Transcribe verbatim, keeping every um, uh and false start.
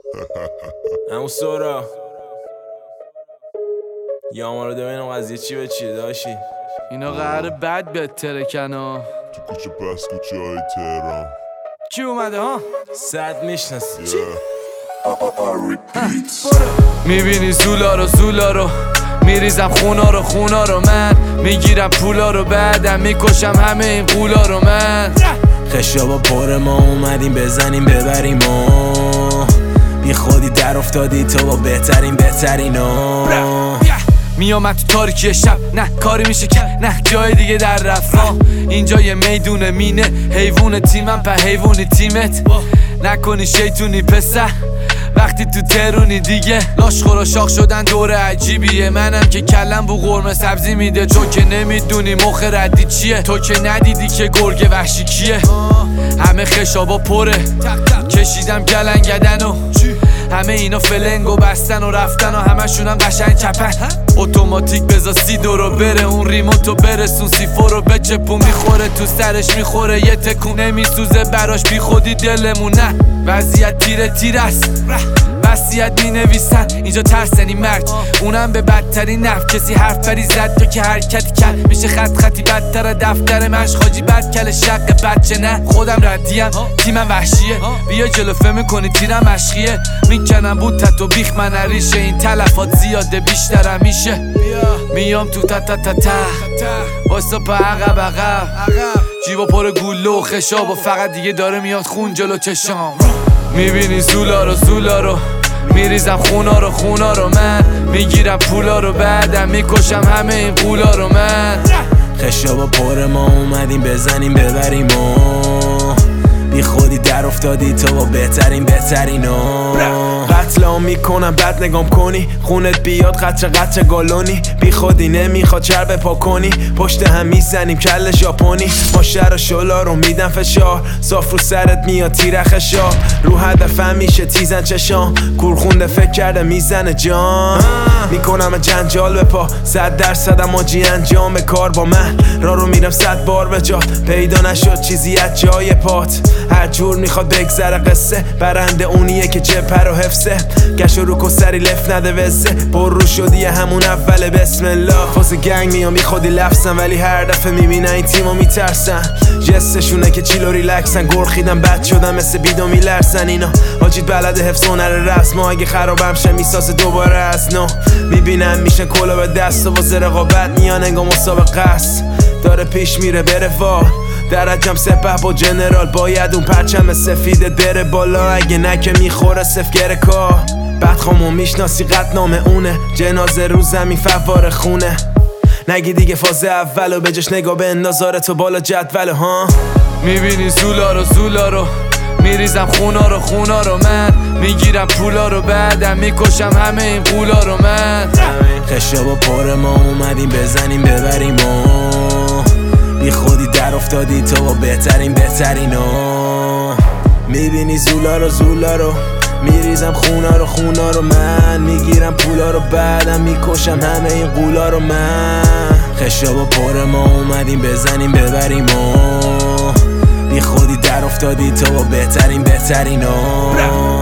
همون سورا یا ما رو ببینم قضیه چی به چیه داشی. اینا قراره بد بهتره کنا تو کوچه پس کوچه های تهران کی اومده ها؟ صد میشناسی میبینی زولا رو زولا رو میریزم خونا رو خونا رو من میگیرم پولا رو بعدم میکشم همه این قولا رو من خشابا پر ما اومدیم بزنیم ببریم و بی خودی در افتادی تو با بهترین بهترینا میامد تو تاریکی شب نه کاری میشه که نه جای دیگه در رفت اینجا یه میدونه مینه حیوون تیمم په حیوونی تیمت نکنی شیطونی پسر وقتی تو ترونی دیگه لاش خورا شاخ شدن دور عجیبیه منم که کلم بو قرمه سبزی میده تو که نمیدونی مخ ردی چیه تو که ندیدی که گرگ وحشی کیه همه خشابا پره کشیدم گلنگدن و همه اینا فلنگ و بستن و رفتن و همشونم قشنگ چپن اتوماتیک بزا سی دورو بره اون ریموتو برسون سیفو رو بچپون میخوره تو سرش میخوره یه تکون نمیسوزه براش بی خودی دلمون نه وضعیت تیره تیره است وصیت می نویسن اینجا ترسنی مرگ اونم به بدترین نفت کسی حرف بری زد تو که حرکتی کرد میشه خط خطی بدتر دفتر مشخاجی بد کل شق بچه نه خودم ردیم تیمم وحشیه بیا جلو فهم میکنی تیرم مشخیه میکنم بود تت و بیخ من نریشه این تلفات زیاده بیشترم میشه میام تو تا تا تا تا واسه پا عقب عقب جیبا پر گوله و خشاب و فقط دیگه داره میاد خون جلو چشام میبینی زولا رو زولا رو میریزم خونا رو خونا رو من میگیرم پولا رو بعدم میکشم همه این قولا رو من خشابا پر ما اومدیم بزنیم ببریم و بی خودی در افتادی تو با بهترین بهترینا قتلام میکنم بد نگام کنی خونت بیاد قطر قطر گالونی بی خودی نمیخواد چرب پا کنی پشت هم میزنیم کل ژاپنی ما شر و شلا رو میدم فشار صاف رو سرت میاد تیر خشا رو هدفم میشه تیزن چشام کورخونده فکر کرده میزنه جان میکنم جنجال به پا صد درصدم آجی انجام کار با من را رو میرم صد بار به جا پیدا نشد چیزی از جای پات هر جور میخواد بگذره قصه برنده اونیه که جبه رو حفظه گش رو کن سری لف نده وزه پر رو شدی همون اول بسم الله فاز گنگ میام بی خودی لفظم ولی هر دفعه میبینن این تیمو میترسن جستشونه که چیلو ریلکسن گرخیدم بد شدم مثل بیدو میلرسن اینا آجید بلد حفظ هنر رسم ما اگه خرابم شه میسازه دوباره از نو میبینن میشن کلا به دست و واسه رقابت میان انگا مسابقه است داره پیش میره بره وا درجم سپه با جنرال باید اون پرچم سفیدت بره بالا اگه نه که میخوره سفگره کار بدخامو میشناسی قطنامه اونه جنازه رو زمین فوار خونه نگی دیگه فاز اولو بجش نگاه به اندازاره تو بالا جدول ها میبینی زولا رو زولا رو میریزم خونا رو خونا رو من میگیرم پولا رو بعدم میکشم همه این قولا رو من خشابا پر ما اومدیم بزنیم ببریم و بی خودی در افتادی تو با بهترین بهترینا میبینی زولا رو زولا رو میریزم خونا رو خونا رو من میگیرم پولا رو بعدم میکشم همه این قولا رو من خشابا پر ما اومدیم بزنیم ببریم و بی خودی در افتادی تو با بهترین بهترینا